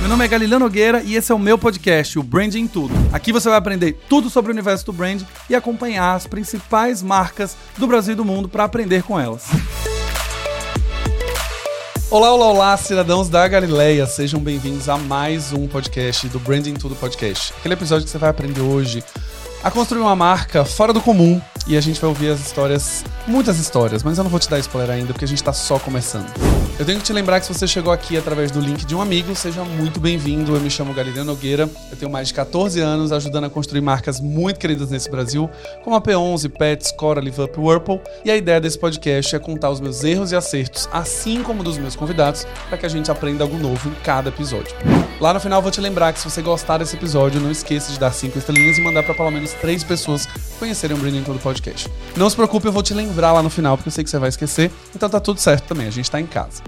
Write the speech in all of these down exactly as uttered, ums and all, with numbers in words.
Meu nome é Galileu Nogueira e esse é o meu podcast, o Branding em Tudo. Aqui você vai aprender tudo sobre o universo do brand e acompanhar as principais marcas do Brasil e do mundo para aprender com elas. Olá, olá, olá, cidadãos da Galileia. Sejam bem-vindos a mais um podcast do Branding em Tudo Podcast. Aquele episódio que você vai aprender hoje a construir uma marca fora do comum e a gente vai ouvir as histórias, muitas histórias, mas eu não vou te dar spoiler ainda porque a gente tá só começando. Eu tenho que te lembrar que se você chegou aqui através do link de um amigo, seja muito bem-vindo. Eu me chamo Galileu Nogueira, eu tenho mais de catorze anos ajudando a construir marcas muito queridas nesse Brasil, como a P onze, Pets, Cora, Live Up, Whirlpool. E a ideia desse podcast é contar os meus erros e acertos, assim como dos meus convidados, para que a gente aprenda algo novo em cada episódio. Lá no final eu vou te lembrar que se você gostar desse episódio, não esqueça de dar cinco estrelinhas e mandar para pelo menos três pessoas conhecerem o Branding em Tudo Podcast. Não se preocupe, eu vou te lembrar lá no final, porque eu sei que você vai esquecer, então tá tudo certo também, a gente tá em casa.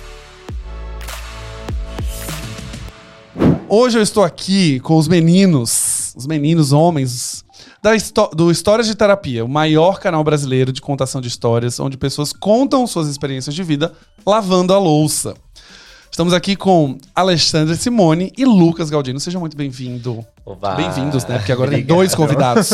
Hoje eu estou aqui com os meninos, os meninos homens da do Histórias de Terapia, o maior canal brasileiro de contação de histórias, onde pessoas contam suas experiências de vida lavando a louça. Estamos aqui com Alexandre Simone e Lucas Galdino. Sejam muito bem-vindos. Bem-vindos, né? Porque agora tem dois convidados.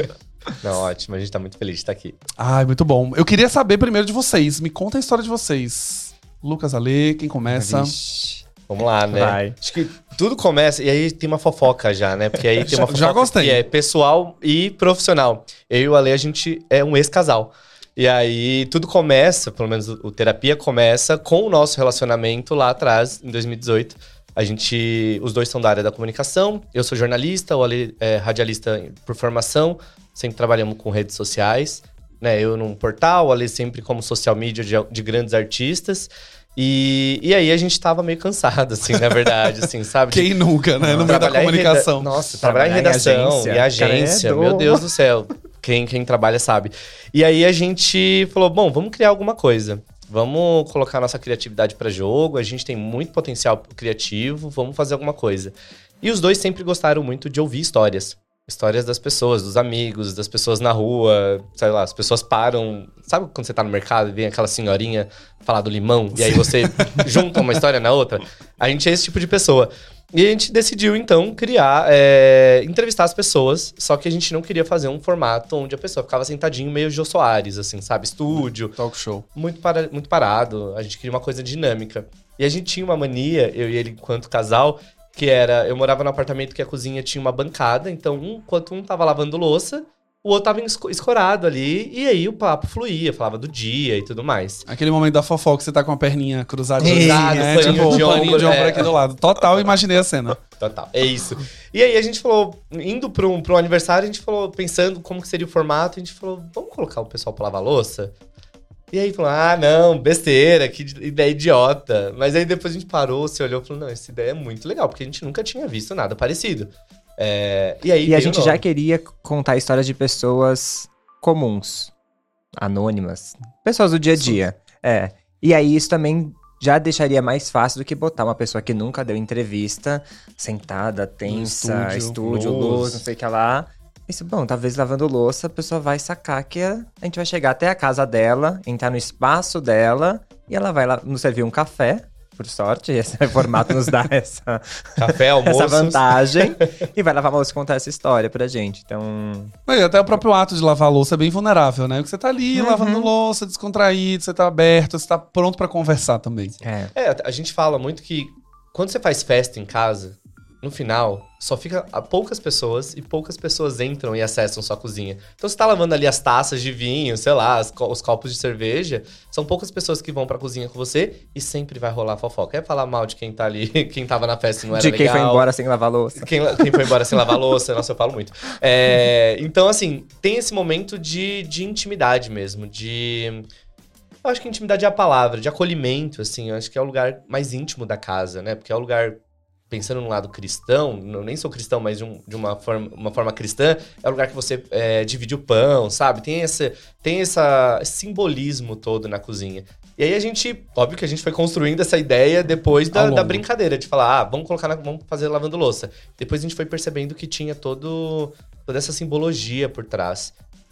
Não, ótimo. A gente tá muito feliz de estar aqui. Ai, muito bom. Eu queria saber primeiro de vocês. Me conta a história de vocês. Lucas, Ale, quem começa? Vixe. Vamos lá, né? Vai. Acho que tudo começa... E aí tem uma fofoca já, né? Porque aí tem uma fofoca já gostei. Que é pessoal e profissional. Eu e o Ale, a gente é um ex-casal. E aí tudo começa, pelo menos o, o Terapia começa com o nosso relacionamento lá atrás, em dois mil e dezoito. A gente... Os dois são da área da comunicação. Eu sou jornalista, o Ale é radialista por formação. Sempre trabalhamos com redes sociais. Né? Eu num portal, o Ale sempre como social media de, de grandes artistas. E, e aí a gente tava meio cansado, assim, na verdade, assim, sabe? Quem nunca, né? No meio da comunicação. Reda... Nossa, trabalhar, trabalhar em redação em agência. e agência, Credo. Meu Deus do céu. Quem, quem trabalha sabe. E aí a gente falou, bom, vamos criar alguma coisa. Vamos colocar nossa criatividade para jogo, a gente tem muito potencial criativo, vamos fazer alguma coisa. E os dois sempre gostaram muito de ouvir histórias. Histórias das pessoas, dos amigos, das pessoas na rua, sei lá, as pessoas param... Sabe quando você tá no mercado e vem aquela senhorinha falar do limão, e aí você junta uma história na outra? A gente é esse tipo de pessoa. E a gente decidiu, então, criar, é, entrevistar as pessoas, só que a gente não queria fazer um formato onde a pessoa ficava sentadinho meio Jô Soares, assim, sabe? Estúdio. Talk show. Muito, para, muito parado, a gente queria uma coisa dinâmica. E a gente tinha uma mania, eu e ele enquanto casal... Que era, eu morava num apartamento que a cozinha tinha uma bancada, então um, enquanto um tava lavando louça, o outro tava escorado ali, e aí o papo fluía, falava do dia e tudo mais. Aquele momento da fofoca que você tá com a perninha cruzada, Cruzado, né? paninho Tipo, de um paninho ombro, de ombro é. aqui do lado. Total, imaginei a cena. Total, é isso. E aí a gente falou, indo pro um, pro um aniversário, a gente falou, pensando como que seria o formato, a gente falou, vamos colocar o pessoal pra lavar louça? E aí falou, ah, não, besteira, que ideia idiota. Mas aí depois a gente parou, se olhou e falou, não, essa ideia é muito legal, porque a gente nunca tinha visto nada parecido. É, e aí e a gente já queria contar histórias de pessoas comuns, anônimas, pessoas do dia a dia. É. E aí isso também já deixaria mais fácil do que botar uma pessoa que nunca deu entrevista, sentada, tensa, estúdio, estúdio, luz. luz, não sei o que lá... Isso, bom, talvez lavando louça, a pessoa vai sacar que a, a gente vai chegar até a casa dela, entrar no espaço dela, e ela vai lá nos servir um café, por sorte, esse formato nos dá essa, café, almoço, essa vantagem, e vai lavar a louça e contar essa história pra gente, então... Mas até o próprio ato de lavar a louça é bem vulnerável, né? Porque você tá ali uhum. lavando louça, descontraído, você tá aberto, você tá pronto pra conversar também. É. é, a gente fala muito que quando você faz festa em casa... No final, só fica poucas pessoas e poucas pessoas entram e acessam sua cozinha. Então, você tá lavando ali as taças de vinho, sei lá, as, os copos de cerveja. São poucas pessoas que vão pra cozinha com você e sempre vai rolar fofoca. É falar mal de quem tá ali, quem tava na festa e não era legal. De quem foi embora sem lavar louça. Quem, quem foi embora sem lavar louça. Nossa, eu falo muito. É, então, assim, tem esse momento de, de intimidade mesmo, de... Eu acho que intimidade é a palavra, de acolhimento, assim. Eu acho que é o lugar mais íntimo da casa, né? Porque é o lugar... Pensando no lado cristão, eu nem sou cristão, mas de, um, de uma, forma, uma forma cristã, é o lugar que você é, divide o pão, sabe? Tem, esse, tem essa, esse simbolismo todo na cozinha. E aí a gente, óbvio que a gente foi construindo essa ideia depois da, da brincadeira, de falar, ah, vamos colocar, na, vamos fazer lavando louça. Depois a gente foi percebendo que tinha todo, toda essa simbologia por trás.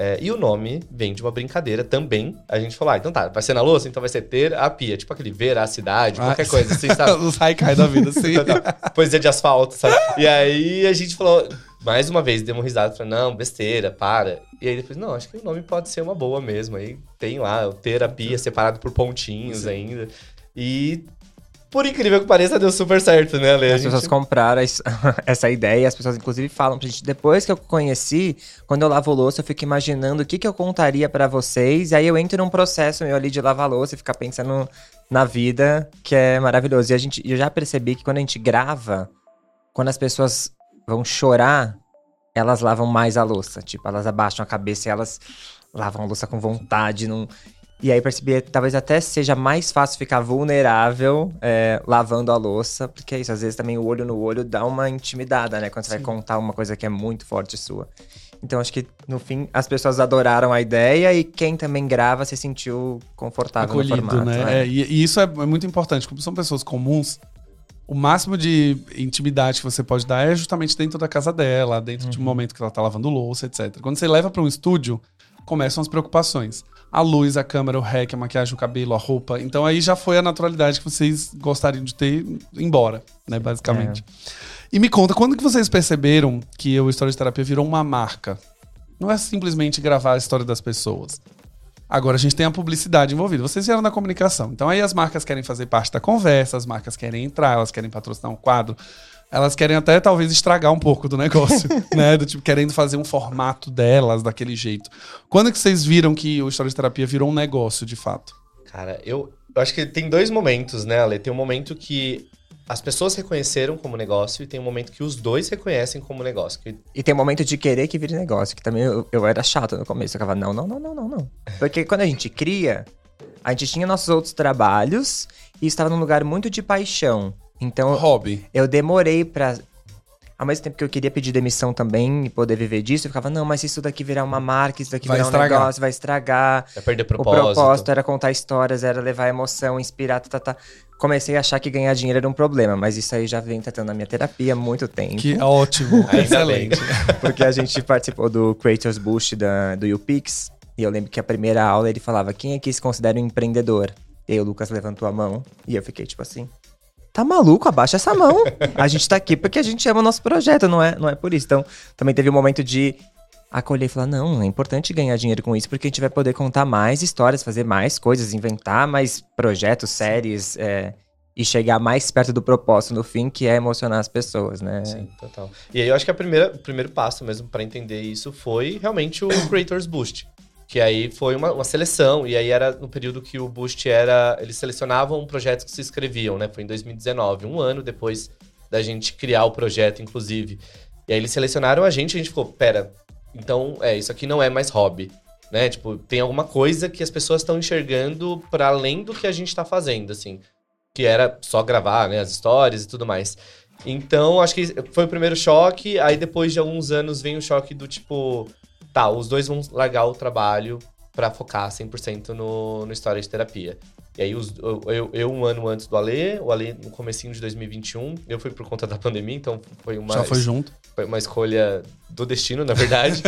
É, e o nome vem de uma brincadeira também. A gente falou, ah, então tá, vai ser na louça, então vai ser terapia. Tipo aquele veracidade, ah, qualquer coisa assim, sabe? Os haikai da vida, sim. Poesia de asfalto, sabe? E aí a gente falou, mais uma vez, deu uma risada, falou, não, besteira, para. E aí depois, não, acho que o nome pode ser uma boa mesmo. Aí tem lá, o terapia separado por pontinhos sim. ainda. E... por incrível que pareça, deu super certo, né, Ale? As gente... pessoas compraram essa ideia, as pessoas inclusive falam pra gente, depois que eu conheci, quando eu lavo louça, eu fico imaginando o que, que eu contaria pra vocês, e aí eu entro num processo meu ali de lavar louça e ficar pensando na vida, que é maravilhoso. E a gente, eu já percebi que quando a gente grava, quando as pessoas vão chorar, elas lavam mais a louça. Tipo, elas abaixam a cabeça e elas lavam a louça com vontade, não... E aí percebi que talvez até seja mais fácil ficar vulnerável é, lavando a louça. Porque é isso, às vezes também o olho no olho dá uma intimidada, né? Quando você Sim. vai contar uma coisa que é muito forte sua. Então acho que, no fim, as pessoas adoraram a ideia. E quem também grava se sentiu confortável Acolhido, no formato. Né? É, e, e isso é muito importante. Como são pessoas comuns, o máximo de intimidade que você pode dar é justamente dentro da casa dela. Dentro uhum. de um momento que ela tá lavando louça, etcétera. Quando você leva para um estúdio, começam as preocupações. A luz, a câmera, o rec, a maquiagem, o cabelo, a roupa. Então aí já foi a naturalidade que vocês gostariam de ter embora, né, basicamente. É. E me conta, quando que vocês perceberam que o História de Terapia virou uma marca? Não é simplesmente gravar a história das pessoas. Agora a gente tem a publicidade envolvida. Vocês vieram da comunicação. Então aí as marcas querem fazer parte da conversa, as marcas querem entrar, elas querem patrocinar um quadro. Elas querem até, talvez, estragar um pouco do negócio, né? Do tipo, querendo fazer um formato delas daquele jeito. Quando é que vocês viram que o História de Terapia virou um negócio, de fato? Cara, eu, eu acho que tem dois momentos, né, Ale? Tem um momento que as pessoas reconheceram como negócio e tem um momento que os dois reconhecem como negócio. Que... E tem um momento de querer que vire negócio, que também eu, eu era chato no começo. Eu ficava, não, não, não, não, não, não. Porque quando a gente cria, a gente tinha nossos outros trabalhos e estava num lugar muito de paixão. Então, hobby. Eu demorei pra... Ao mesmo tempo que eu queria pedir demissão também e poder viver disso, eu ficava, não, mas se isso daqui virar uma marca, isso daqui vai virar estragar. um negócio, vai estragar. Vai perder propósito. O propósito era contar histórias, era levar emoção, inspirar, tá, tá, tá. Comecei a achar que ganhar dinheiro era um problema, mas isso aí já vem tratando na minha terapia há muito tempo. Que ótimo, excelente. Porque a gente participou do Creators Boost da, do YouPix, e eu lembro que a primeira aula ele falava, quem aqui se considera um empreendedor? E aí o Lucas levantou a mão, e eu fiquei tipo assim... Tá maluco? Abaixa essa mão. A gente tá aqui porque a gente ama o nosso projeto, não é, não é por isso. Então, também teve um momento de acolher e falar, não, é importante ganhar dinheiro com isso porque a gente vai poder contar mais histórias, fazer mais coisas, inventar mais projetos, séries, é, e chegar mais perto do propósito no fim, que é emocionar as pessoas, né? Sim, total. E aí eu acho que a primeira, o primeiro passo mesmo pra entender isso foi realmente o Creators Boost. Que aí foi uma, uma seleção, e aí era no período que o Boost era... Eles selecionavam projetos que se inscreviam, né? Foi em dois mil e dezenove, um ano depois da gente criar o projeto, inclusive. E aí eles selecionaram a gente e a gente ficou, pera, então, é, isso aqui não é mais hobby, né? Tipo, tem alguma coisa que as pessoas estão enxergando para além do que a gente tá fazendo, assim. Que era só gravar, né? As histórias e tudo mais. Então, acho que foi o primeiro choque, aí depois de alguns anos vem o choque do tipo... Tá, os dois vão largar o trabalho pra focar cem por cento no, no História de Terapia. E aí, os, eu, eu um ano antes do Ale, o Ale no comecinho de dois mil e vinte e um, eu fui por conta da pandemia, então foi uma... Já foi junto. Foi uma escolha do destino, na verdade.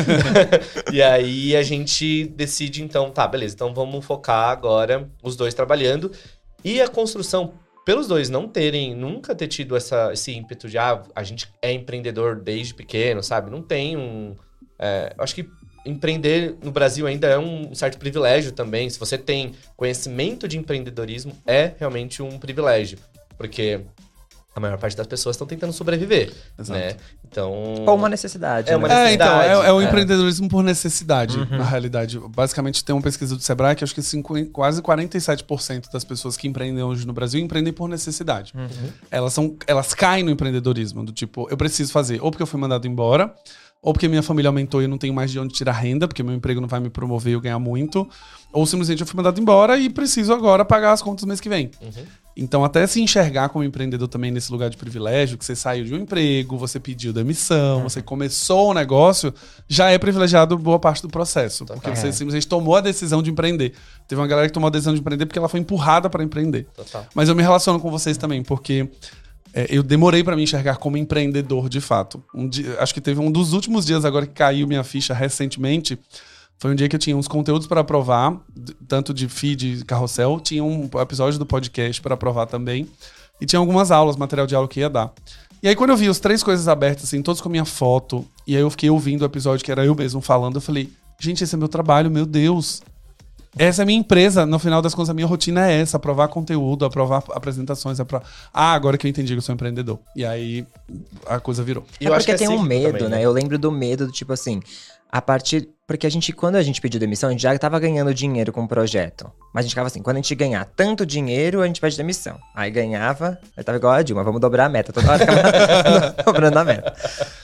E aí, a gente decide, então, tá, beleza, então vamos focar agora os dois trabalhando. E a construção, pelos dois não terem, nunca ter tido essa, esse ímpeto de, ah, a gente é empreendedor desde pequeno, sabe? Não tem um... É, acho que empreender no Brasil ainda é um certo privilégio também. Se você tem conhecimento de empreendedorismo, é realmente um privilégio. Porque a maior parte das pessoas estão tentando sobreviver, Exato. Né? Então... Ou uma necessidade. É, uma necessidade. É, então, é, é o é. empreendedorismo por necessidade, uhum. na realidade. Basicamente, tem uma pesquisa do Sebrae que acho que cinco, quase quarenta e sete por cento das pessoas que empreendem hoje no Brasil empreendem por necessidade. Uhum. Elas, são, elas caem no empreendedorismo, do tipo, eu preciso fazer ou porque eu fui mandado embora, ou porque minha família aumentou e eu não tenho mais de onde tirar renda, porque meu emprego não vai me promover e eu ganhar muito. Ou simplesmente eu fui mandado embora e preciso agora pagar as contas no mês que vem. Uhum. Então, até se enxergar como empreendedor também nesse lugar de privilégio, que você saiu de um emprego, você pediu demissão, uhum. você começou o negócio, já é privilegiado boa parte do processo. Total. Porque você simplesmente tomou a decisão de empreender. Teve uma galera que tomou a decisão de empreender porque ela foi empurrada para empreender. Total. Mas eu me relaciono com vocês também, porque... É, eu demorei pra me enxergar como empreendedor, de fato. Um dia, acho que teve um dos últimos dias agora que caiu minha ficha recentemente Foi um dia que eu tinha uns conteúdos para aprovar, tanto de feed e carrossel, tinha um episódio do podcast para aprovar também, e tinha algumas aulas, material de aula que ia dar. E aí quando eu vi os três coisas abertas, assim, todos com a minha foto, e aí eu fiquei ouvindo o episódio que era eu mesmo falando, eu falei, gente, esse é meu trabalho, meu Deus. Essa é a minha empresa, no final das contas, a minha rotina é essa, aprovar conteúdo, aprovar apresentações, aprovar... Ah, agora que eu entendi que eu sou empreendedor. E aí a coisa virou. É porque é tem um medo, também, né? né? Eu lembro do medo do tipo assim, a partir... Porque a gente, quando a gente pediu demissão, a gente já tava ganhando dinheiro com o projeto. Mas a gente ficava assim, quando a gente ganhar tanto dinheiro, a gente pede demissão. Aí ganhava, aí tava igual a Dilma, vamos dobrar a meta. Toda hora ficava dobrando a meta.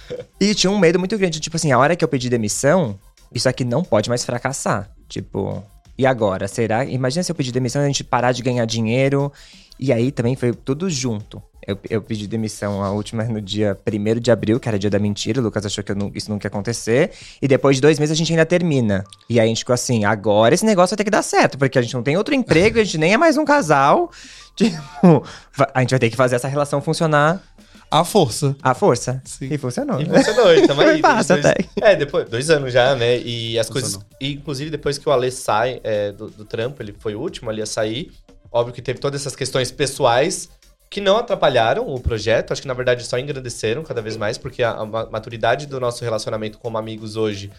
E tinha um medo muito grande, tipo assim, a hora que eu pedi demissão, isso aqui não pode mais fracassar. Tipo, e agora? Será? Imagina se eu pedir demissão e a gente parar de ganhar dinheiro. E aí também foi tudo junto. Eu, eu pedi demissão a última no dia primeiro de abril, que era dia da mentira. O Lucas achou que eu não, isso nunca ia acontecer. E depois de dois meses a gente ainda termina. E aí a gente ficou assim, agora esse negócio vai ter que dar certo. Porque a gente não tem outro emprego, a gente nem é mais um casal. Tipo, a gente vai ter que fazer essa relação funcionar. À força. À força. Sim. E funcionou. E funcionou, e tamo aí. Foi fácil dois, até. É, depois, dois anos já, né? E as Funcionou. coisas... E, inclusive, depois que o Alê sai é, do, do trampo, ele foi o último ali a sair. Óbvio que teve todas essas questões pessoais que não atrapalharam o projeto. Acho que, na verdade, só engrandeceram cada vez mais. Porque a, a maturidade do nosso relacionamento como amigos hoje,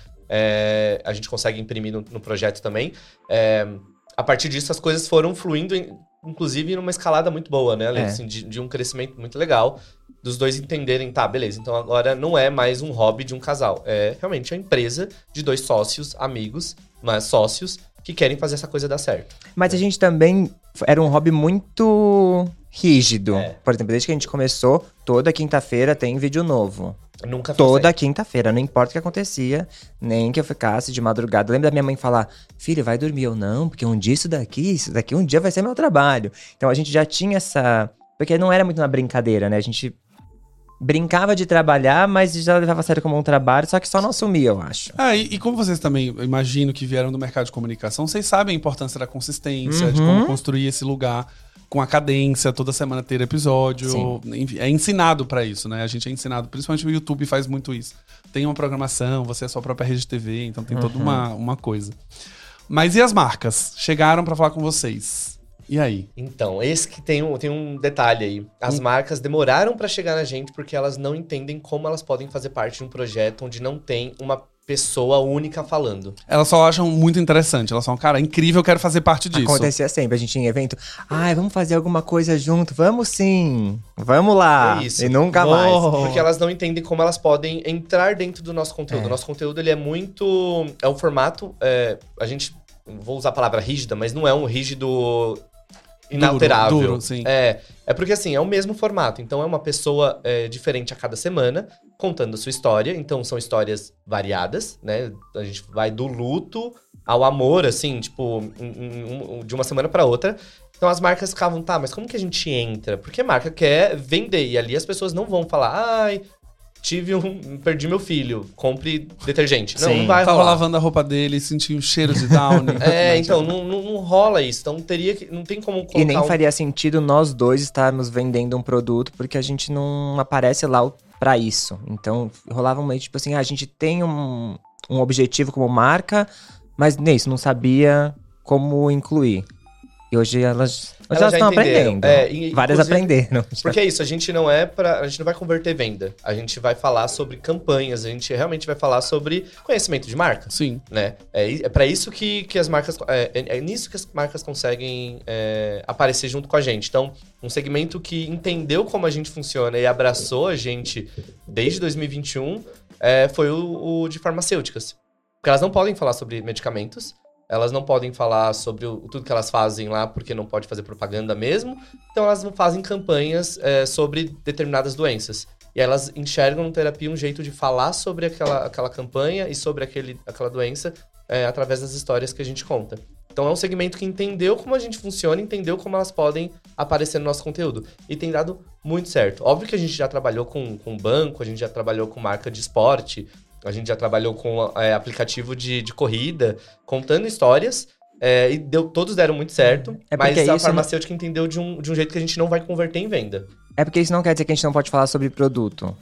é, a gente consegue imprimir no, no projeto também. É, a partir disso, as coisas foram fluindo, em, inclusive, numa escalada muito boa, né? Além É. assim, de, de um crescimento muito legal. Dos dois entenderem, tá, beleza, então agora não é mais um hobby de um casal. É realmente uma empresa de dois sócios, amigos, mas sócios, que querem fazer essa coisa dar certo. Mas a gente também era um hobby muito rígido. É. Por exemplo, desde que a gente começou, toda quinta-feira tem vídeo novo. Nunca Toda fazem. quinta-feira, não importa o que acontecia, nem que eu ficasse de madrugada. Lembra da minha mãe falar, filho, vai dormir? Eu não, porque um dia isso daqui, isso daqui um dia vai ser meu trabalho. Então a gente já tinha essa... Porque não era muito uma brincadeira, né? A gente brincava de trabalhar, mas já levava a sério como um trabalho, só que só não assumia, eu acho. Ah, e, e como vocês também, eu imagino que vieram do mercado de comunicação, vocês sabem a importância da consistência, Uhum. de como construir esse lugar com a cadência, toda semana ter episódio. Sim. Enfim, é ensinado pra isso, né? A gente é ensinado, principalmente o YouTube faz muito isso. Tem uma programação, você é a sua própria rede de T V, então tem toda Uhum. uma, uma coisa. Mas e as marcas? Chegaram pra falar com vocês. E aí? Então, esse que tem um, tem um detalhe aí. As Hum. marcas demoraram pra chegar na gente porque elas não entendem como elas podem fazer parte de um projeto onde não tem uma pessoa única falando. Elas só acham muito interessante. Elas falam, cara, incrível, eu quero fazer parte disso. Acontecia sempre, a gente tinha evento, ai, vamos fazer alguma coisa junto, vamos sim, vamos lá. É isso. E nunca Oh. mais. Porque elas não entendem como elas podem entrar dentro do nosso conteúdo. É. O nosso conteúdo, ele é muito... É um formato... é, a gente... Vou usar a palavra rígida, mas não é um rígido inalterável. Duro, duro, sim. É, é porque, assim, é o mesmo formato. Então, é uma pessoa é, diferente a cada semana, contando a sua história. Então, são histórias variadas, né? A gente vai do luto ao amor, assim, tipo, em- em- em- de uma semana pra outra. Então, as marcas ficavam, tá, mas como que a gente entra? Porque a marca quer vender. E ali as pessoas não vão falar, ai... Tive um... Perdi meu filho. Compre detergente. Não, Sim. não vai Tava rolar. lavando a roupa dele e senti um cheiro de Downy. É, então, não, não, não rola isso. Então, teria que... Não tem como colocar E nem um- faria sentido nós dois estarmos vendendo um produto, porque a gente não aparece lá pra isso. Então, rolava meio tipo assim, ah, a gente tem um, um objetivo como marca, mas nisso, não sabia como incluir. E hoje elas, hoje Elas elas já estão entenderam. aprendendo. É, e, Várias inclusive, aprenderam. Porque é isso, a gente não é pra. A gente não vai converter venda. A gente vai falar sobre campanhas, a gente realmente vai falar sobre conhecimento de marca, Sim. né? É, i- é para isso que, que as marcas. É, é- é nisso que as marcas conseguem é, aparecer junto com a gente. Então, um segmento que entendeu como a gente funciona e abraçou a gente desde dois mil e vinte e um é, foi o, o de farmacêuticas. Porque elas não podem falar sobre medicamentos. Elas não podem falar sobre o, tudo que elas fazem lá, porque não pode fazer propaganda mesmo. Então, elas não fazem campanhas é, sobre determinadas doenças. E elas enxergam no terapia um jeito de falar sobre aquela, aquela campanha e sobre aquele, aquela doença é, através das histórias que a gente conta. Então, é um segmento que entendeu como a gente funciona, entendeu como elas podem aparecer no nosso conteúdo. E tem dado muito certo. Óbvio que a gente já trabalhou com, com banco, a gente já trabalhou com marca de esporte, a gente já trabalhou com é, aplicativo de, de corrida, contando histórias, é, e deu, todos deram muito certo, É mas porque a isso farmacêutica entendeu de um, de um jeito que a gente não vai converter em venda. É porque isso não quer dizer que a gente não pode falar sobre produto.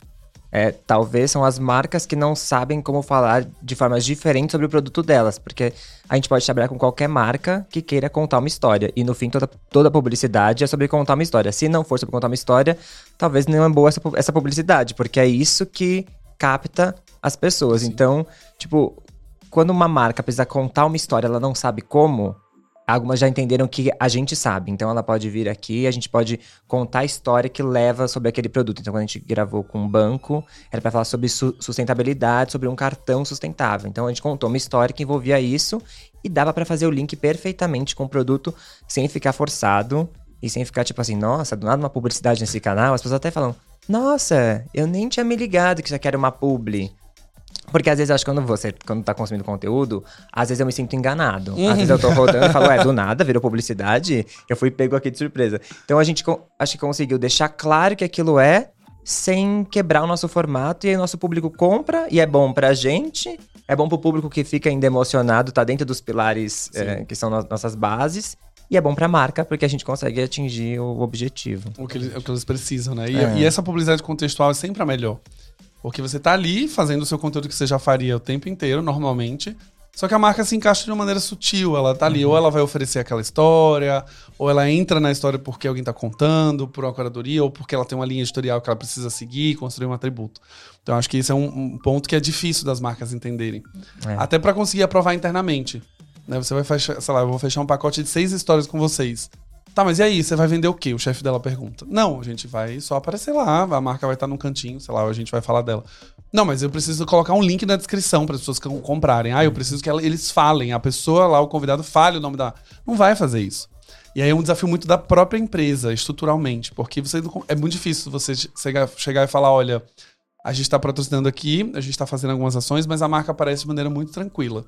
É, talvez são as marcas que não sabem como falar de formas diferentes sobre o produto delas. Porque a gente pode trabalhar com qualquer marca que queira contar uma história. E no fim, toda, toda publicidade é sobre contar uma história. Se não for sobre contar uma história, talvez não é boa essa, essa publicidade. Porque é isso que capta as pessoas. Sim. Então, tipo, quando uma marca precisa contar uma história, ela não sabe como... Algumas já entenderam que a gente sabe. Então, ela pode vir aqui, a gente pode contar a história que leva sobre aquele produto. Então, quando a gente gravou com um banco, era para falar sobre su- sustentabilidade, sobre um cartão sustentável. Então, a gente contou uma história que envolvia isso e dava para fazer o link perfeitamente com o produto, sem ficar forçado e sem ficar tipo assim, nossa, do nada uma publicidade nesse canal. As pessoas até falam, nossa, eu nem tinha me ligado que isso aqui era uma publi. Porque às vezes eu acho que quando você quando tá consumindo conteúdo, às vezes eu me sinto enganado. Às vezes eu tô rodando e falo, ué, do nada, virou publicidade? Eu fui pego aqui de surpresa. Então a gente acho que conseguiu deixar claro que aquilo é, sem quebrar o nosso formato. E aí o nosso público compra, e é bom pra gente, é bom pro público que fica ainda emocionado, tá dentro dos pilares é, que são no, nossas bases. E é bom pra marca, porque a gente consegue atingir o objetivo. O que eles, o que eles precisam, né? E, é. e essa publicidade contextual é sempre a melhor. Porque você tá ali fazendo o seu conteúdo que você já faria o tempo inteiro, normalmente. Só que a marca se encaixa de uma maneira sutil. Ela tá ali, uhum. ou ela vai oferecer aquela história, ou ela entra na história porque alguém tá contando, por uma curadoria, ou porque ela tem uma linha editorial que ela precisa seguir, construir um atributo. Então, acho que esse é um, um ponto que é difícil das marcas entenderem. É. Até pra conseguir aprovar internamente. Né? Você vai fechar, sei lá, eu vou fechar um pacote de seis histórias com vocês. Tá, mas e aí, você vai vender o quê? O chefe dela pergunta. Não, a gente vai só aparecer lá, a marca vai estar num cantinho, sei lá, a gente vai falar dela. Não, mas eu preciso colocar um link na descrição para as pessoas que comprarem. Ah, eu preciso que ela, eles falem, a pessoa lá, o convidado, fale o nome da... Não vai fazer isso. E aí é um desafio muito da própria empresa, estruturalmente, porque você é muito difícil você chegar, chegar e falar, olha, a gente está patrocinando aqui, a gente está fazendo algumas ações, mas a marca aparece de maneira muito tranquila.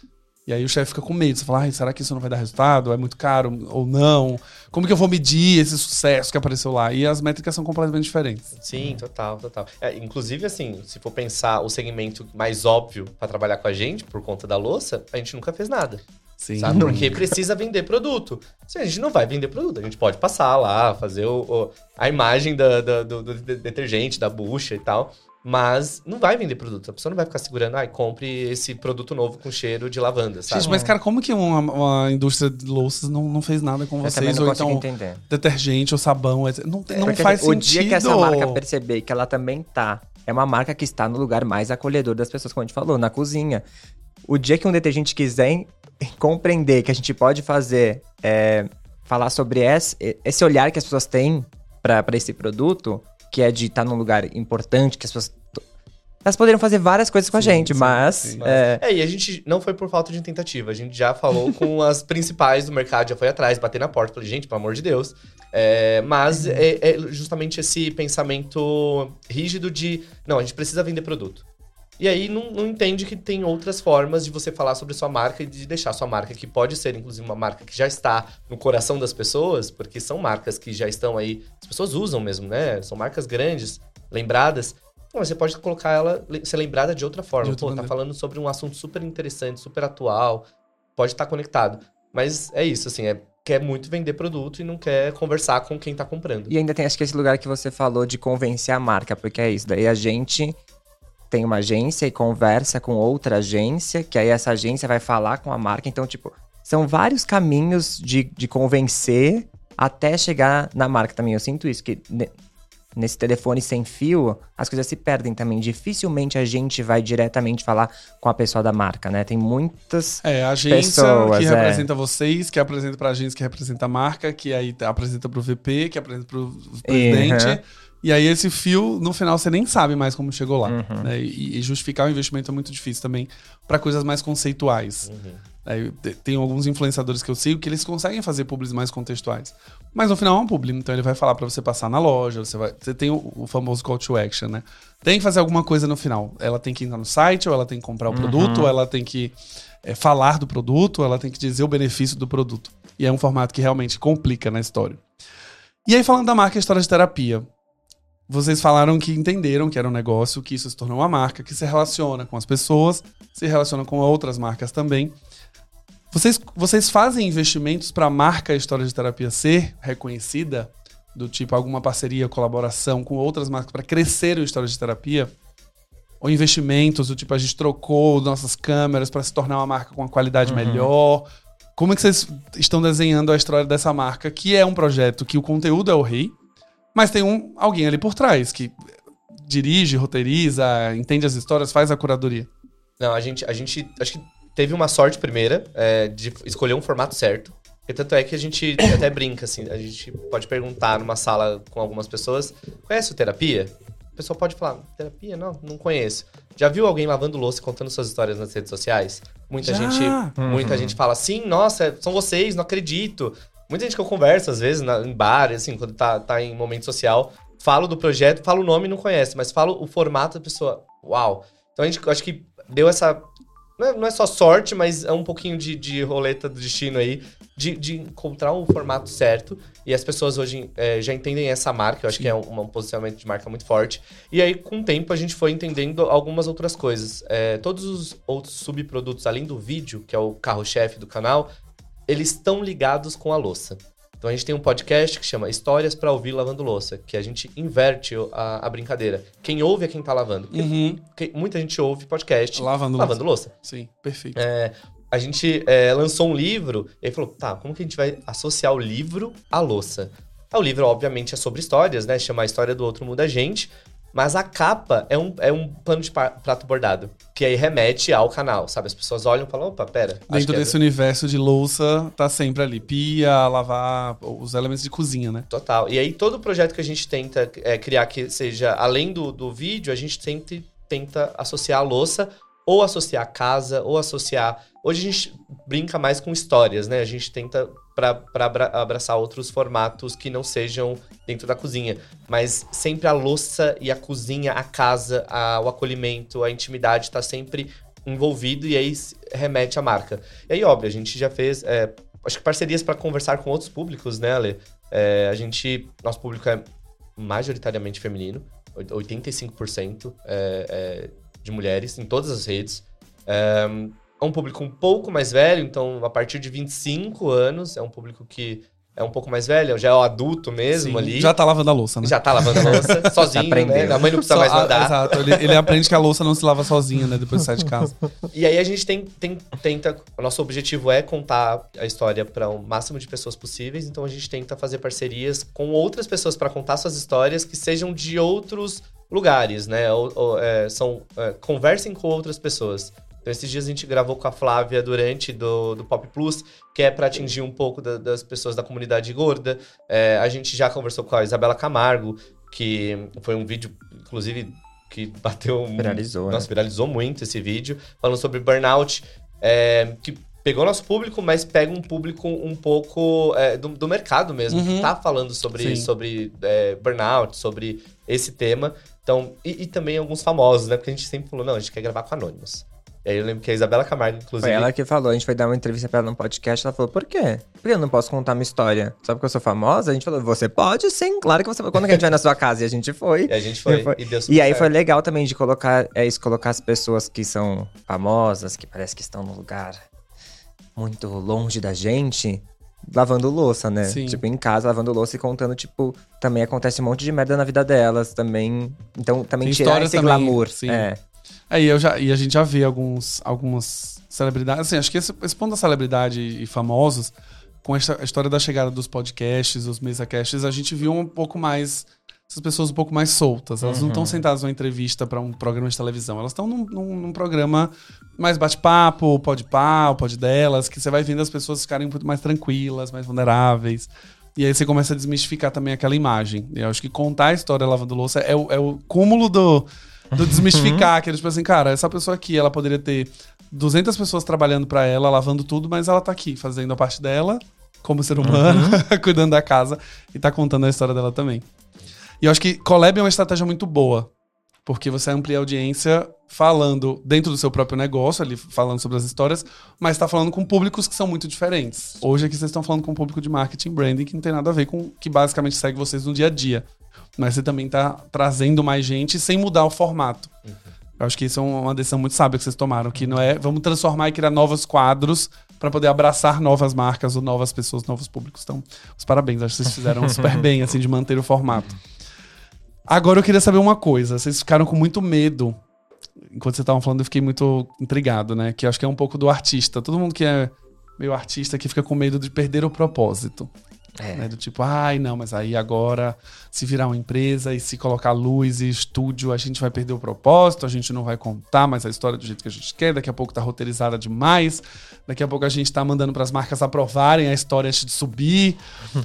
E aí o chefe fica com medo. Você fala, ai, será que isso não vai dar resultado? É muito caro ou não? Como que eu vou medir esse sucesso que apareceu lá? E as métricas são completamente diferentes. Sim, total, total. É, inclusive, assim, se for pensar o segmento mais óbvio para trabalhar com a gente, por conta da louça, a gente nunca fez nada. Sim. Sabe? Porque precisa vender produto. Se a gente não vai vender produto, a gente pode passar lá, fazer o, o, a imagem da, da, do, do detergente, da bucha e tal. Mas não vai vender produto. A pessoa não vai ficar segurando, ai, ah, compre esse produto novo com cheiro de lavanda, sabe? Gente, mas cara, como que uma, uma indústria de louças não, não fez nada com vocês? Ou então, entender. Detergente ou sabão, não, não Porque, faz assim, sentido. O dia que essa marca perceber que ela também tá, é uma marca que está no lugar mais acolhedor das pessoas, como a gente falou, na cozinha. O dia que um detergente quiser compreender que a gente pode fazer, é, falar sobre esse, esse olhar que as pessoas têm para esse produto, que é de estar num lugar importante, que as pessoas... Elas poderiam fazer várias coisas com sim, a gente, sim, mas... Sim, mas... É... é, e a gente não foi por falta de tentativa. A gente já falou com as principais do mercado, já foi atrás, bater na porta. Falei, gente, pelo amor de Deus. É, mas uhum. é, é justamente esse pensamento rígido de... Não, a gente precisa vender produto. E aí não, não entende que tem outras formas de você falar sobre sua marca e de deixar sua marca, que pode ser, inclusive, uma marca que já está no coração das pessoas, porque são marcas que já estão aí... As pessoas usam mesmo, né? São marcas grandes, lembradas... Você pode colocar ela, ser lembrada de outra forma. De outra Pô, maneira. Tá falando sobre um assunto super interessante, super atual. Pode estar conectado. Mas é isso, assim, é, quer muito vender produto e não quer conversar com quem tá comprando. E ainda tem, acho que esse lugar que você falou de convencer a marca, porque é isso. Daí a gente tem uma agência e conversa com outra agência, que aí essa agência vai falar com a marca. Então, tipo, são vários caminhos de, de convencer até chegar na marca também. Eu sinto isso, que... Nesse telefone sem fio, as coisas se perdem também. Dificilmente a gente vai diretamente falar com a pessoa da marca, né? Tem muitas É, a agência pessoas, que é. representa vocês, que apresenta pra agência, que representa a marca, que aí apresenta pro V P, que apresenta pro presidente. Uhum. E aí esse fio, no final, você nem sabe mais como chegou lá. Uhum. Né? E, e justificar o investimento é muito difícil também para coisas mais conceituais. Uhum. É, tem alguns influenciadores que eu sigo que eles conseguem fazer publis mais contextuais. Mas no final é um publi, então ele vai falar para você passar na loja, você, vai, você tem o, o famoso call to action, né? Tem que fazer alguma coisa no final. Ela tem que entrar no site, ou ela tem que comprar o uhum. produto, ou ela tem que é, falar do produto, ou ela tem que dizer o benefício do produto. E é um formato que realmente complica na história. E aí, falando da marca História de Terapia, vocês falaram que entenderam que era um negócio, que isso se tornou uma marca, que se relaciona com as pessoas, se relaciona com outras marcas também. Vocês, vocês fazem investimentos para a marca História de Terapia ser reconhecida? Do tipo, alguma parceria, colaboração com outras marcas para crescer o História de Terapia? ou investimentos, do tipo, a gente trocou nossas câmeras para se tornar uma marca com uma qualidade uhum. melhor. Como é que vocês estão desenhando a história dessa marca, que é um projeto que o conteúdo é o rei, mas tem um, alguém ali por trás, que dirige, roteiriza, entende as histórias, faz a curadoria? Não, a gente, a gente acho que teve uma sorte primeira é, de escolher um formato certo. E tanto é que a gente até brinca, assim, a gente pode perguntar numa sala com algumas pessoas, conhece o terapia? O pessoal pode falar, terapia? Não, não conheço. Já viu alguém lavando louça e contando suas histórias nas redes sociais? Muita Já. gente uhum. muita gente fala, sim, nossa, são vocês, não acredito. Muita gente que eu converso, às vezes, na, em bar, assim, quando tá, tá em momento social, falo do projeto, falo o nome e não conhece, mas falo o formato da pessoa, uau. Então a gente, acho que deu essa... Não é, não é só sorte, mas é um pouquinho de, de roleta do destino aí, de, de encontrar o formato certo. E as pessoas hoje é, já entendem essa marca, eu acho Sim. que é um, um posicionamento de marca muito forte. E aí, com o tempo, a gente foi entendendo algumas outras coisas. É, todos os outros subprodutos, além do vídeo, que é o carro-chefe do canal, eles estão ligados com a louça. Então, a gente tem um podcast que chama Histórias pra Ouvir Lavando Louça, que a gente inverte a, a brincadeira. Quem ouve é quem tá lavando. Uhum. Muita gente ouve podcast lavando, lavando louça. louça. Sim, perfeito. É, a gente é, lançou um livro e aí falou, tá, como que a gente vai associar o livro à louça? Ah, o livro, obviamente, é sobre histórias, né? Chama A História do Outro Muda a Gente. Mas a capa é um, é um pano de prato bordado, que aí remete ao canal, sabe? As pessoas olham e falam, opa, pera. Dentro desse é... universo de louça, tá sempre ali. Pia, lavar, os elementos de cozinha, né? Total. E aí todo projeto que a gente tenta é, criar que seja, além do, do vídeo, a gente tenta, tenta associar a louça, ou associar a casa, ou associar... Hoje a gente brinca mais com histórias, né? A gente tenta pra, pra abraçar outros formatos que não sejam dentro da cozinha. Mas sempre a louça e a cozinha, a casa, a, o acolhimento, a intimidade tá sempre envolvido e aí remete à marca. E aí, óbvio, a gente já fez, é, acho que parcerias para conversar com outros públicos, né, Ale? É, a gente, nosso público é majoritariamente feminino, oitenta e cinco por cento é, é, de mulheres em todas as redes. É, é um público um pouco mais velho, então a partir de vinte e cinco anos, é um público que é um pouco mais velho, já é o adulto mesmo. Sim, ali. Já tá lavando a louça, né? Já tá lavando a louça, sozinho, né? A mãe não precisa Só, mais mandar. A, exato, ele, ele aprende que a louça não se lava sozinha, né? Depois sai de casa. E aí a gente tem, tem, tenta... O nosso objetivo é contar a história para o máximo de pessoas possíveis, então a gente tenta fazer parcerias com outras pessoas para contar suas histórias que sejam de outros lugares, né? Ou, ou, é, são, é, conversem com outras pessoas. Então, esses dias a gente gravou com a Flávia durante do, do Pop Plus, que é para atingir um pouco da, das pessoas da comunidade gorda. É, a gente já conversou com a Isabela Camargo, que foi um vídeo, inclusive, que bateu... Viralizou, Nossa, né? viralizou muito esse vídeo, falando sobre burnout, é, que pegou nosso público, mas pega um público um pouco é, do, do mercado mesmo, uhum. que tá falando sobre, sobre é, burnout, sobre esse tema. Então, e, e também alguns famosos, né? Porque a gente sempre falou, não, a gente quer gravar com anônimos. E aí eu lembro que a Isabela Camargo, inclusive... Foi ela que falou, a gente foi dar uma entrevista pra ela num podcast, ela falou, por quê? Por que eu não posso contar minha história? Só porque eu sou famosa? A gente falou, você pode sim, claro que você pode. Quando que a gente vai na sua casa? E a gente foi. E a gente foi, e, foi. e deu super E aí certo. Foi legal também de colocar, é isso, colocar as pessoas que são famosas, que parece que estão num lugar muito longe da gente, lavando louça, né? Sim. Tipo, em casa, lavando louça e contando, tipo, também acontece um monte de merda na vida delas, também. Então, também Tem tirar esse também, glamour. Sim. É. Aí eu já, e a gente já vê alguns, algumas celebridades. Assim, acho que esse, esse ponto da celebridade e famosos, com essa, a história da chegada dos podcasts, dos mesacasts, a gente viu um pouco mais. Essas pessoas um pouco mais soltas. Elas uhum. não estão sentadas numa entrevista para um programa de televisão. Elas estão num, num, num programa mais bate-papo, pode pá, o pode delas, que você vai vendo as pessoas ficarem muito mais tranquilas, mais vulneráveis. E aí você começa a desmistificar também aquela imagem. E eu acho que contar a história lavando louça é o, é o cúmulo do. Do desmistificar, que eles tipo assim, cara, essa pessoa aqui, ela poderia ter duzentas pessoas trabalhando pra ela, lavando tudo, mas ela tá aqui, fazendo a parte dela, como ser humano, uhum. cuidando da casa, e tá contando a história dela também. E eu acho que collab é uma estratégia muito boa, porque você amplia a audiência falando dentro do seu próprio negócio, ali falando sobre as histórias, mas tá falando com públicos que são muito diferentes. Hoje aqui vocês estão falando com um público de marketing branding que não tem nada a ver com que basicamente segue vocês no dia a dia. Mas você também tá trazendo mais gente sem mudar o formato. Uhum. Eu acho que isso é uma decisão muito sábia que vocês tomaram, que não é vamos transformar e criar novos quadros para poder abraçar novas marcas ou novas pessoas, novos públicos. Então, os parabéns, acho que vocês fizeram super bem, assim, de manter o formato. Agora eu queria saber uma coisa, vocês ficaram com muito medo enquanto você tava falando, eu fiquei muito intrigado, né? Que eu acho que é um pouco do artista. Todo mundo que é meio artista que fica com medo de perder o propósito. É. Né? Do tipo, ai não, mas aí agora se virar uma empresa e se colocar luz e estúdio, a gente vai perder o propósito, a gente não vai contar mais a história do jeito que a gente quer, daqui a pouco tá roteirizada demais, daqui a pouco a gente tá mandando pras marcas aprovarem a história antes de subir.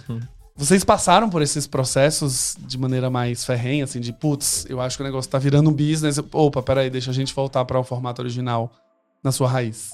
Vocês passaram por esses processos de maneira mais ferrenha, assim, de putz, eu acho que o negócio tá virando um business, opa, peraí, deixa a gente voltar para o formato original na sua raiz.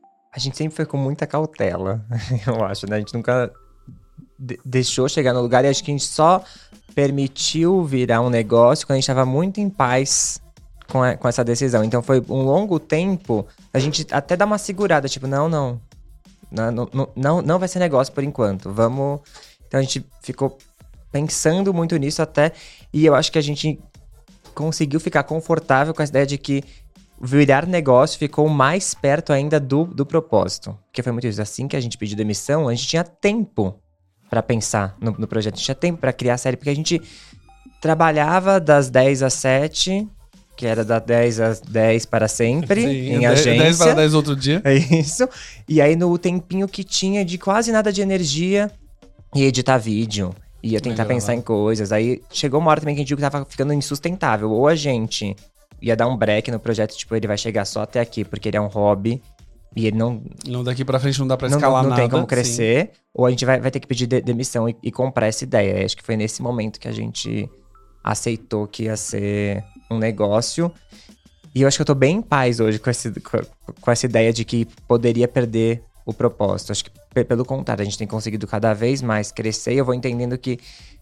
A gente sempre foi com muita cautela, eu acho, né? A gente nunca de- deixou chegar no lugar e acho que a gente só permitiu virar um negócio quando a gente estava muito em paz com, a, com essa decisão. Então foi um longo tempo, a gente até dá uma segurada, tipo, não, não, não, não, não, não vai ser negócio por enquanto, vamos... Então a gente ficou pensando muito nisso até, e eu acho que a gente conseguiu ficar confortável com essa ideia de que virar negócio ficou mais perto ainda do, do propósito. Porque foi muito isso. Assim que a gente pediu demissão, a gente tinha tempo pra pensar no, no projeto. A gente tinha tempo pra criar a série, porque a gente trabalhava das dez às sete, que era das dez às dez para sempre, Sim, em dez, agência. dez para dez outro dia. É isso. E aí no tempinho que tinha de quase nada de energia, ia editar vídeo, ia tentar Legal, pensar né? em coisas. Aí chegou uma hora também que a gente viu que tava ficando insustentável. Ou a gente ia dar um break no projeto, tipo, ele vai chegar só até aqui, porque ele é um hobby, e ele não... Não, daqui pra frente não dá pra não, escalar não nada. tem como crescer, sim. Ou a gente vai, vai ter que pedir de- demissão e, e comprar essa ideia. Acho que foi nesse momento que a gente aceitou que ia ser um negócio. E eu acho que eu tô bem em paz hoje com, esse, com, com essa ideia de que poderia perder o propósito. Acho que, p- pelo contrário, a gente tem conseguido cada vez mais crescer e eu vou entendendo que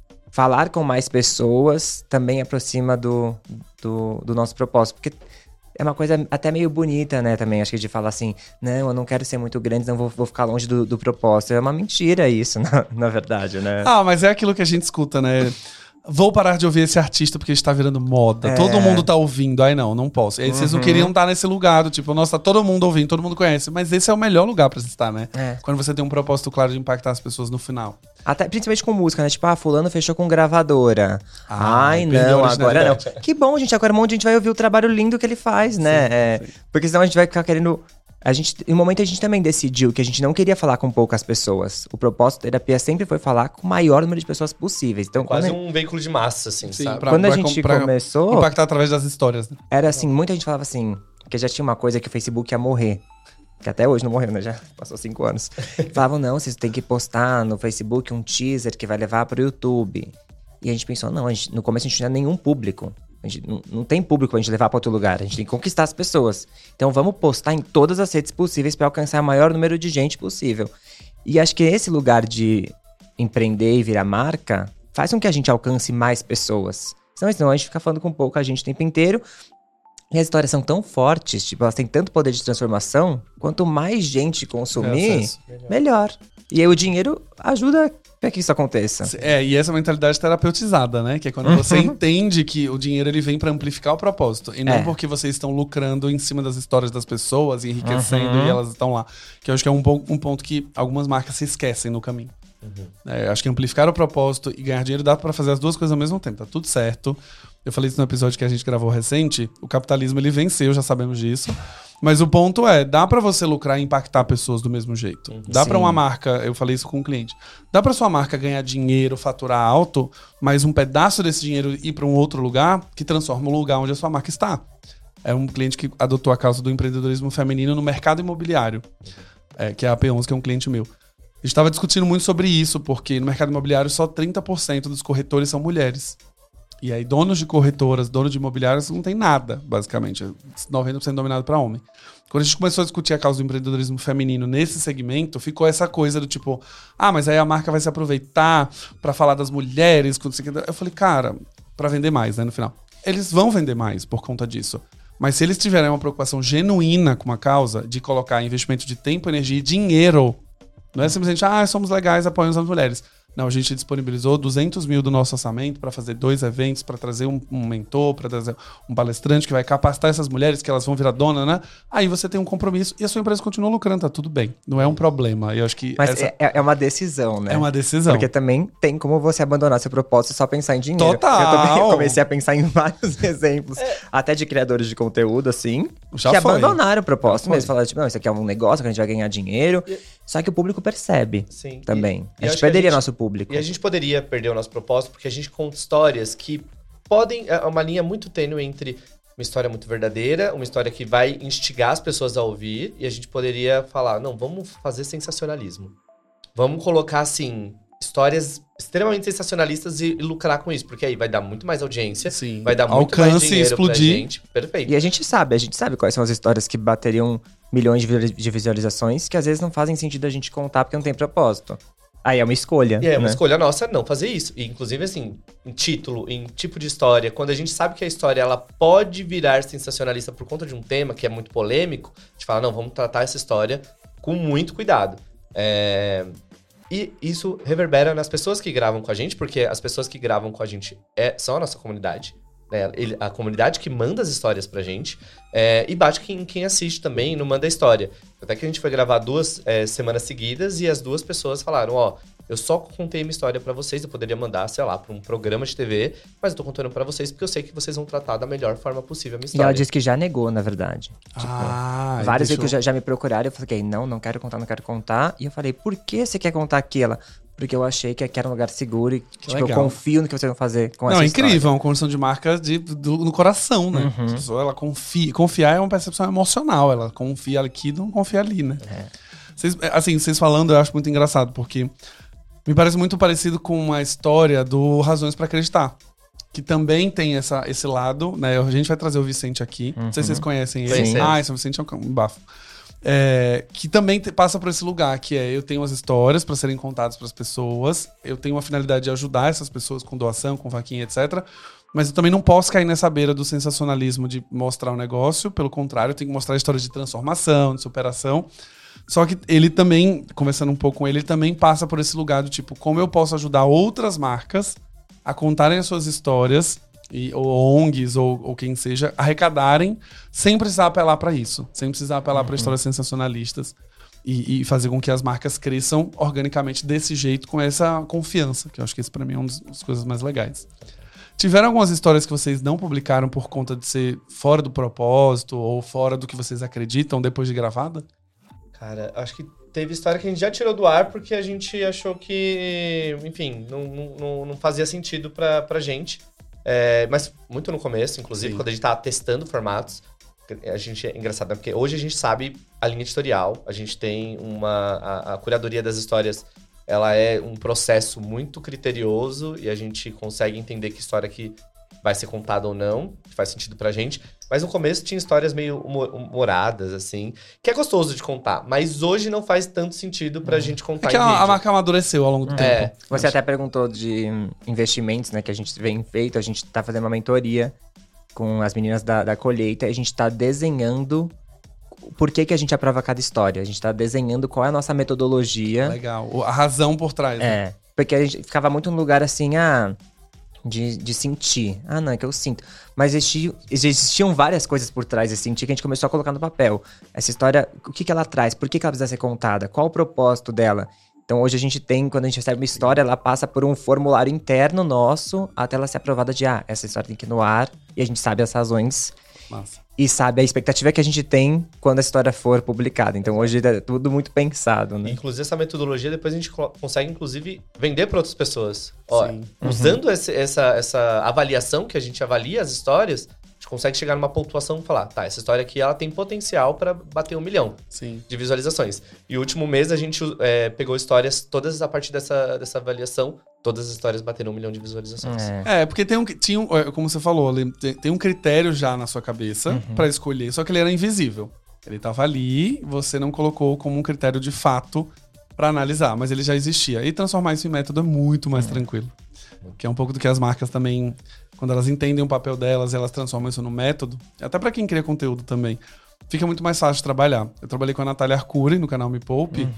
falar com mais pessoas também aproxima do, do, do nosso propósito. Porque é uma coisa até meio bonita, né, também, acho que de falar assim, não, eu não quero ser muito grande, não vou, vou ficar longe do, do propósito. É uma mentira isso, na, na verdade, né? Ah, mas é aquilo que a gente escuta, né? Vou parar de ouvir esse artista porque está virando moda. É. Todo mundo tá ouvindo. Aí não, não posso. E aí vocês não Uhum. queriam estar nesse lugar do tipo, nossa, tá todo mundo ouvindo, todo mundo conhece. Mas esse é o melhor lugar pra você estar, né? É. Quando você tem um propósito claro de impactar as pessoas no final. Até, principalmente com música, né? Tipo, ah, fulano fechou com gravadora. Ah, Ai, perdeu a não, agora não. originalidade. Que bom, gente, agora um monte de gente vai ouvir o trabalho lindo que ele faz, né? Sim, É, sim. porque senão a gente vai ficar querendo... A gente, em um momento a gente também decidiu que a gente não queria falar com poucas pessoas. O propósito da terapia sempre foi falar com o maior número de pessoas possíveis. Então, Quase quando, um veículo de massa, assim, Sim, sabe? pra- quando a pra- gente pra começou, Impactar através das histórias, né? era assim, muita gente falava assim, que já tinha uma coisa que o Facebook ia morrer. Que até hoje não morreu, né? Já passou cinco anos. Falavam, não, vocês têm que postar no Facebook um teaser que vai levar pro YouTube. E a gente pensou, não, a gente, no começo a gente não tinha nenhum público. A gente não, não tem público pra gente levar pra outro lugar. A gente tem que conquistar as pessoas. Então vamos postar em todas as redes possíveis pra alcançar o maior número de gente possível. E acho que esse lugar de empreender e virar marca faz com que a gente alcance mais pessoas. Senão, senão a gente fica falando com pouca gente o tempo inteiro. E as histórias são tão fortes, tipo, elas têm tanto poder de transformação, quanto mais gente consumir, acesso. melhor. E aí o dinheiro ajuda pra que isso aconteça. É, e essa mentalidade terapeutizada, né? Que é quando você entende que o dinheiro ele vem pra amplificar o propósito. E não É. porque vocês estão lucrando em cima das histórias das pessoas, enriquecendo Uhum. e elas estão lá. Que eu acho que é um, po- um ponto que algumas marcas se esquecem no caminho. É, eu acho que amplificar o propósito e ganhar dinheiro dá pra fazer as duas coisas ao mesmo tempo. Tá tudo certo. Eu falei isso no episódio que a gente gravou recente. O capitalismo ele venceu, já sabemos disso. Mas o ponto é, dá pra você lucrar e impactar pessoas do mesmo jeito. Dá pra Sim. uma marca, eu falei isso com um cliente, dá pra sua marca ganhar dinheiro, faturar alto, mas um pedaço desse dinheiro ir pra um outro lugar que transforma o lugar onde a sua marca está. É um cliente que adotou a causa do empreendedorismo feminino no mercado imobiliário, é, que é a P onze, que é um cliente meu. A gente estava discutindo muito sobre isso, porque no mercado imobiliário só trinta por cento dos corretores são mulheres. E aí, donos de corretoras, donos de imobiliários, não tem nada, basicamente. É noventa por cento dominado para homem. Quando a gente começou a discutir a causa do empreendedorismo feminino nesse segmento, ficou essa coisa do tipo, ah, mas aí a marca vai se aproveitar para falar das mulheres. Eu falei, cara, para vender mais, né, no final. Eles vão vender mais por conta disso. Mas se eles tiverem uma preocupação genuína com uma causa, de colocar investimento de tempo, energia e dinheiro, não é simplesmente, ah, somos legais, apoiamos as mulheres. Não, a gente disponibilizou duzentos mil do nosso orçamento para fazer dois eventos, para trazer um, um mentor, para trazer um palestrante que vai capacitar essas mulheres que elas vão virar dona, né? Aí você tem um compromisso e a sua empresa continua lucrando, tá tudo bem. Não é um problema. Eu acho que Mas essa... é, é uma decisão, né? É uma decisão. Porque também tem como você abandonar seu propósito e só pensar em dinheiro. Total! Eu também comecei a pensar em vários exemplos, é. até de criadores de conteúdo, assim, Já que foi. abandonaram o propósito mesmo. Falaram, tipo, não, isso aqui é um negócio que a gente vai ganhar dinheiro. E... Só que o público percebe Sim. também. E, a gente perderia a gente, nosso público. E a gente poderia perder o nosso propósito porque a gente conta histórias que podem... É uma linha muito tênue entre uma história muito verdadeira, uma história que vai instigar as pessoas a ouvir, e a gente poderia falar, não, vamos fazer sensacionalismo. Vamos colocar, assim, histórias extremamente sensacionalistas e, e lucrar com isso, porque aí vai dar muito mais audiência, Sim. vai dar muito Alcance, mais dinheiro explodir. pra gente. Perfeito. E a gente sabe, a gente sabe quais são as histórias que bateriam milhões de visualizações, que às vezes não fazem sentido a gente contar porque não tem propósito. Aí é uma escolha. E é né? uma escolha nossa não fazer isso. E, inclusive, assim, em título, em tipo de história, quando a gente sabe que a história ela pode virar sensacionalista por conta de um tema que é muito polêmico, a gente fala, não, vamos tratar essa história com muito cuidado. É... E isso reverbera nas pessoas que gravam com a gente, porque as pessoas que gravam com a gente é, são a nossa comunidade. Né? Ele, a comunidade que manda as histórias pra gente. É, e bate quem, quem assiste também, não manda a história. Até que a gente foi gravar duas é, semanas seguidas e as duas pessoas falaram, ó, eu só contei minha história pra vocês, eu poderia mandar, sei lá, pra um programa de T V, mas eu tô contando pra vocês porque eu sei que vocês vão tratar da melhor forma possível a minha história. E ela disse que já negou, na verdade. Ah, tipo, vários deixou... veículos já, já me procuraram, eu falei, não, não quero contar, não quero contar. E eu falei, por que você quer contar aquela? Porque eu achei que aqui era um lugar seguro e que, tipo, eu confio no que vocês vão fazer com não, essa é história. incrível, é uma construção de marca de, do, no coração, né? Uhum. A pessoa, ela confia. Confiar é uma percepção emocional, ela confia aqui, não confia ali, né? É. Vocês, assim, vocês falando, eu acho muito engraçado, porque me parece muito parecido com uma história do Razões pra Acreditar, que também tem essa, esse lado, né? A gente vai trazer o Vicente aqui, uhum. Não sei se vocês conhecem ele. Sim. Ah, esse Vicente é um bafo. É, que também te, passa por esse lugar, que é eu tenho as histórias para serem contadas para as pessoas, eu tenho uma finalidade de ajudar essas pessoas com doação, com vaquinha, etcétera. Mas eu também não posso cair nessa beira do sensacionalismo de mostrar o negócio, pelo contrário, eu tenho que mostrar histórias de transformação, de superação. Só que ele também, conversando um pouco com ele, ele também passa por esse lugar do tipo, como eu posso ajudar outras marcas a contarem as suas histórias, e, ou O N Gs, ou, ou quem seja, arrecadarem sem precisar apelar para isso, sem precisar apelar uhum. para histórias sensacionalistas e, e fazer com que as marcas cresçam organicamente desse jeito, com essa confiança, que eu acho que isso para mim é uma das coisas mais legais. Tiveram algumas histórias que vocês não publicaram por conta de ser fora do propósito ou fora do que vocês acreditam depois de gravada? Cara, acho que teve história que a gente já tirou do ar porque a gente achou que, enfim, não, não, não fazia sentido pra, pra gente. É, mas muito no começo, inclusive, Sim. quando a gente tava testando formatos, a gente é engraçado, né? Porque hoje a gente sabe a linha editorial, a gente tem uma... A, a curadoria das histórias, ela é um processo muito criterioso e a gente consegue entender que história que vai ser contada ou não, que faz sentido pra gente. Mas no começo tinha histórias meio humoradas, assim, que é gostoso de contar. Mas hoje não faz tanto sentido pra hum. gente contar é que em a, vídeo. a marca amadureceu ao longo do é. tempo. Você até perguntou de investimentos, né, que a gente vem feito. A gente tá fazendo uma mentoria com as meninas da, da colheita. E a gente tá desenhando por que que a gente aprova cada história. A gente tá desenhando qual é a nossa metodologia. Legal, a razão por trás. É, né? Porque a gente ficava muito no lugar assim, ah... De, de sentir. Ah, não, é que eu sinto. Mas existiam, existiam várias coisas por trás de sentir que a gente começou a colocar no papel. Essa história, o que que ela traz? Por que que ela precisa ser contada? Qual o propósito dela? Então hoje a gente tem, quando a gente recebe uma história, ela passa por um formulário interno nosso até ela ser aprovada de, ah, essa história tem que ir no ar. E a gente sabe as razões. Massa. E sabe a expectativa que a gente tem quando a história for publicada. Então hoje é tudo muito pensado, né? Inclusive essa metodologia depois a gente consegue, inclusive, vender para outras pessoas. Ó, Sim. usando Uhum. esse, essa, essa avaliação que a gente avalia as histórias, a gente consegue chegar numa pontuação e falar, tá, essa história aqui ela tem potencial para bater um milhão Sim. de visualizações. E o último mês a gente é, pegou histórias todas a partir dessa, dessa avaliação. Todas as histórias bateram um milhão de visualizações. É, é porque tem um, tinha um, como você falou, tem, tem um critério já na sua cabeça uhum. pra escolher, só que ele era invisível. Ele tava ali, você não colocou como um critério de fato pra analisar, mas ele já existia. E transformar isso em método é muito mais uhum. tranquilo. Que é um pouco do que as marcas também, quando elas entendem o papel delas, elas transformam isso no método. Até pra quem cria conteúdo também. Fica muito mais fácil de trabalhar. Eu trabalhei com a Natália Arcuri no canal Me Poupe. Uhum.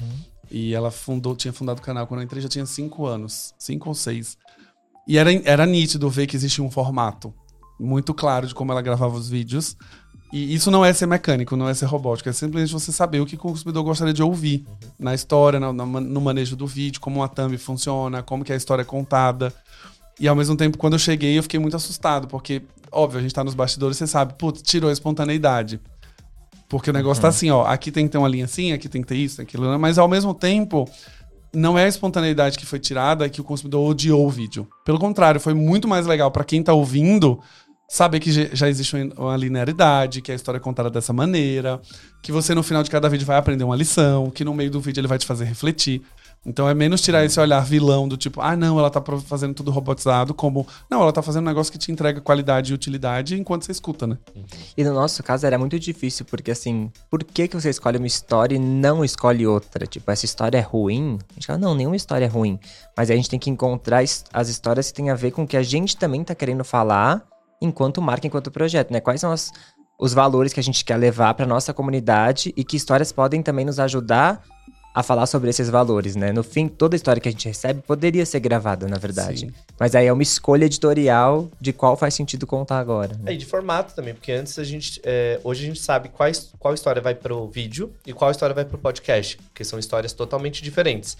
E ela fundou, tinha fundado o canal quando eu entrei, já tinha cinco anos. Cinco ou seis. E era, era nítido ver que existia um formato muito claro de como ela gravava os vídeos. E isso não é ser mecânico, não é ser robótico. É simplesmente você saber o que o consumidor gostaria de ouvir. Uhum. Na história, no, no manejo do vídeo, como a thumb funciona, como que a história é contada. E ao mesmo tempo, quando eu cheguei, eu fiquei muito assustado. Porque, óbvio, a gente tá nos bastidores, você sabe, putz, tirou a espontaneidade. Porque o negócio uhum. tá assim, ó, aqui tem que ter uma linha assim, aqui tem que ter isso, tem aquilo. Mas ao mesmo tempo, não é a espontaneidade que foi tirada que o consumidor odiou o vídeo. Pelo contrário, foi muito mais legal pra quem tá ouvindo saber que já existe uma linearidade, que a história é contada dessa maneira, que você no final de cada vídeo vai aprender uma lição, que no meio do vídeo ele vai te fazer refletir. Então é menos tirar esse olhar vilão do tipo, ah não, ela tá fazendo tudo robotizado, como, não, ela tá fazendo um negócio que te entrega qualidade e utilidade enquanto você escuta, né? E no nosso caso era muito difícil, porque assim, por que que você escolhe uma história e não escolhe outra? Tipo, essa história é ruim? A gente fala, não, nenhuma história é ruim. Mas aí a gente tem que encontrar as histórias que tem a ver com o que a gente também tá querendo falar, enquanto marca, enquanto projeto, né? Quais são as, os valores que a gente quer levar para nossa comunidade e que histórias podem também nos ajudar a falar sobre esses valores, né? No fim, toda história que a gente recebe poderia ser gravada, na verdade. Sim. Mas aí é uma escolha editorial de qual faz sentido contar agora. Né? É, e de formato também, porque antes a gente... É, hoje a gente sabe quais, qual história vai pro vídeo e qual história vai pro podcast, porque são histórias totalmente diferentes.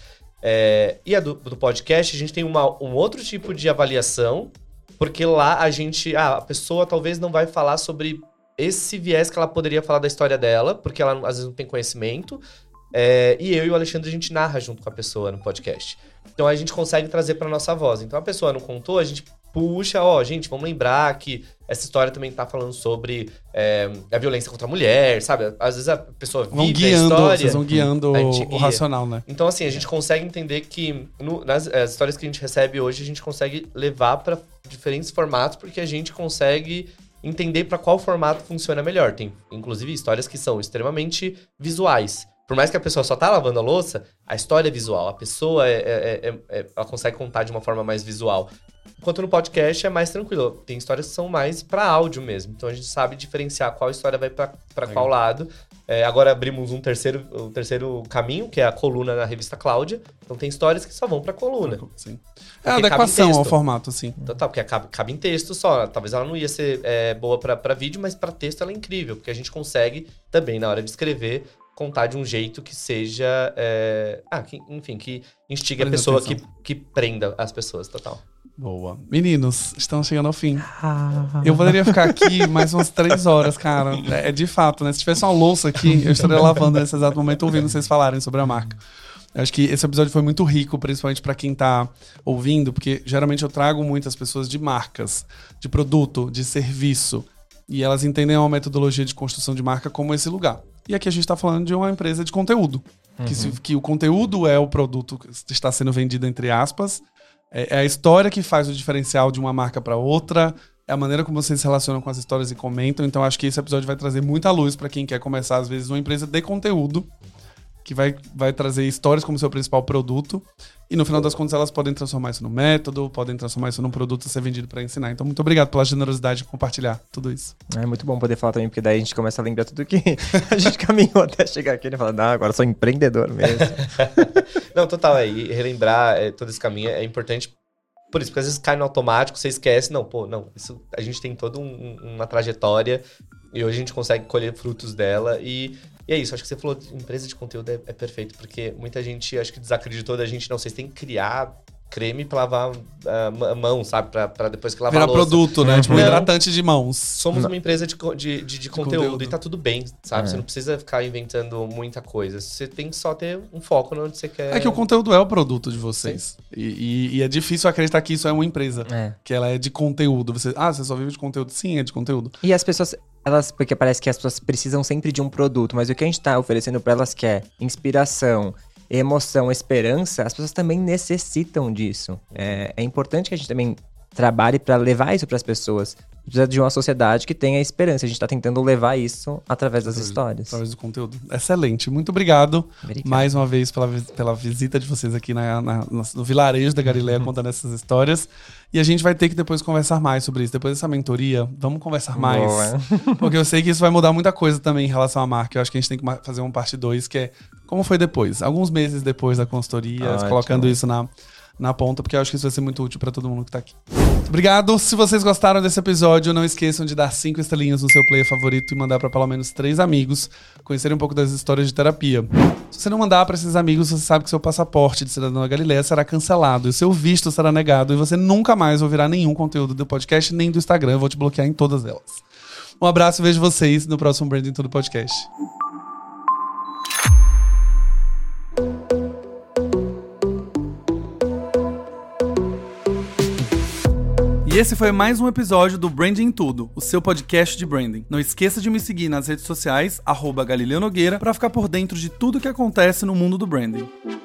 É, e a do, do podcast, a gente tem uma, um outro tipo de avaliação, porque lá a gente... Ah, a pessoa talvez não vai falar sobre esse viés que ela poderia falar da história dela, porque ela às vezes não tem conhecimento. É, e eu e o Alexandre, a gente narra junto com a pessoa no podcast. Então a gente consegue trazer pra nossa voz. Então a pessoa não contou, a gente puxa, ó, gente, vamos lembrar que essa história também tá falando sobre é, a violência contra a mulher, sabe? Às vezes a pessoa vive vão guiando, a história. Vocês vão guiando o, o racional, né? Então assim, a gente consegue entender que no, nas as histórias que a gente recebe hoje, a gente consegue levar pra diferentes formatos, porque a gente consegue entender pra qual formato funciona melhor. Tem, inclusive, histórias que são extremamente visuais. Por mais que a pessoa só tá lavando a louça, a história é visual. A pessoa, é, é, é, é, ela consegue contar de uma forma mais visual. Enquanto no podcast é mais tranquilo. Tem histórias que são mais pra áudio mesmo. Então a gente sabe diferenciar qual história vai pra, pra qual lado. É, agora abrimos um terceiro, um terceiro caminho, que é a coluna na revista Cláudia. Então tem histórias que só vão pra coluna. Sim. É a adequação ao formato, sim. Então tá, porque cabe, cabe em texto só. Talvez ela não ia ser é, boa pra, pra vídeo, mas pra texto ela é incrível. Porque a gente consegue também, na hora de escrever, contar de um jeito que seja... É... Ah, que, enfim, que instigue a pessoa, que, que prenda as pessoas, total. Boa. Meninos, estamos chegando ao fim. Ah. Eu poderia ficar aqui mais umas três horas, cara. É, é de fato, né? Se tivesse uma louça aqui, eu estaria lavando nesse exato momento, ouvindo vocês falarem sobre a marca. Eu acho que esse episódio foi muito rico, principalmente para quem tá ouvindo, porque geralmente eu trago muitas pessoas de marcas, de produto, de serviço, e elas entendem uma metodologia de construção de marca como esse lugar. E aqui a gente está falando de uma empresa de conteúdo. Uhum. Que, se, que o conteúdo é o produto que está sendo vendido, entre aspas. É, é a história que faz o diferencial de uma marca para outra. É a maneira como vocês se relacionam com as histórias e comentam. Então acho que esse episódio vai trazer muita luz para quem quer começar, às vezes, uma empresa de conteúdo. Que vai, vai trazer histórias como seu principal produto. E no final das contas elas podem transformar isso num método, podem transformar isso num produto a ser vendido para ensinar. Então muito obrigado pela generosidade de compartilhar tudo isso. É muito bom poder falar também, porque daí a gente começa a lembrar tudo que a gente caminhou até chegar aqui e falar, não, agora sou empreendedor mesmo. Não, total, é, e relembrar é, todo esse caminho é importante. Por isso, porque às vezes cai no automático, você esquece, não, pô, não, isso, a gente tem toda um, uma trajetória e hoje a gente consegue colher frutos dela e... E é isso, acho que você falou de empresa de conteúdo é, é perfeito, porque muita gente, acho que desacreditou da gente, não, vocês têm que criar creme pra lavar a mão, sabe? Pra, pra depois que lavar Virar a louça. Produto, né? Não. Tipo um hidratante de mãos. Somos não. uma empresa de, de, de, de conteúdo, conteúdo e tá tudo bem, sabe? É. Você não precisa ficar inventando muita coisa. Você tem que só ter um foco onde você quer... É que o conteúdo é o produto de vocês. E, e, e é difícil acreditar que isso é uma empresa. É. Que ela é de conteúdo. Você, ah, você só vive de conteúdo? Sim, é de conteúdo. E as pessoas... Elas, porque parece que as pessoas precisam sempre de um produto, mas o que a gente tá oferecendo pra elas que é inspiração, emoção, esperança, as pessoas também necessitam disso. É, é importante que a gente também trabalhe para levar isso para as pessoas. Precisa de uma sociedade que tenha esperança. A gente tá tentando levar isso através das através, histórias. Através do conteúdo. Excelente. Muito obrigado, Obrigado. mais uma vez pela, pela visita de vocês aqui na, na, no vilarejo da Galileia uhum. contando essas histórias. E a gente vai ter que depois conversar mais sobre isso. Depois dessa mentoria, vamos conversar mais. Boa. Porque eu sei que isso vai mudar muita coisa também em relação à marca. Eu acho que a gente tem que fazer uma parte dois, que é como foi depois. Alguns meses depois da consultoria, Ótimo. colocando isso na... na ponta, porque eu acho que isso vai ser muito útil pra todo mundo que tá aqui. Obrigado. Se vocês gostaram desse episódio, não esqueçam de dar cinco estrelinhas no seu player favorito e mandar pra pelo menos três amigos conhecerem um pouco das histórias de terapia. Se você não mandar pra esses amigos, você sabe que seu passaporte de cidadão da Galileia será cancelado e o seu visto será negado e você nunca mais ouvirá nenhum conteúdo do podcast nem do Instagram. Eu vou te bloquear em todas elas. Um abraço e vejo vocês no próximo Branding Tudo Podcast. E esse foi mais um episódio do Branding Tudo, o seu podcast de branding. Não esqueça de me seguir nas redes sociais, arroba Galileu Nogueira, para ficar por dentro de tudo que acontece no mundo do branding.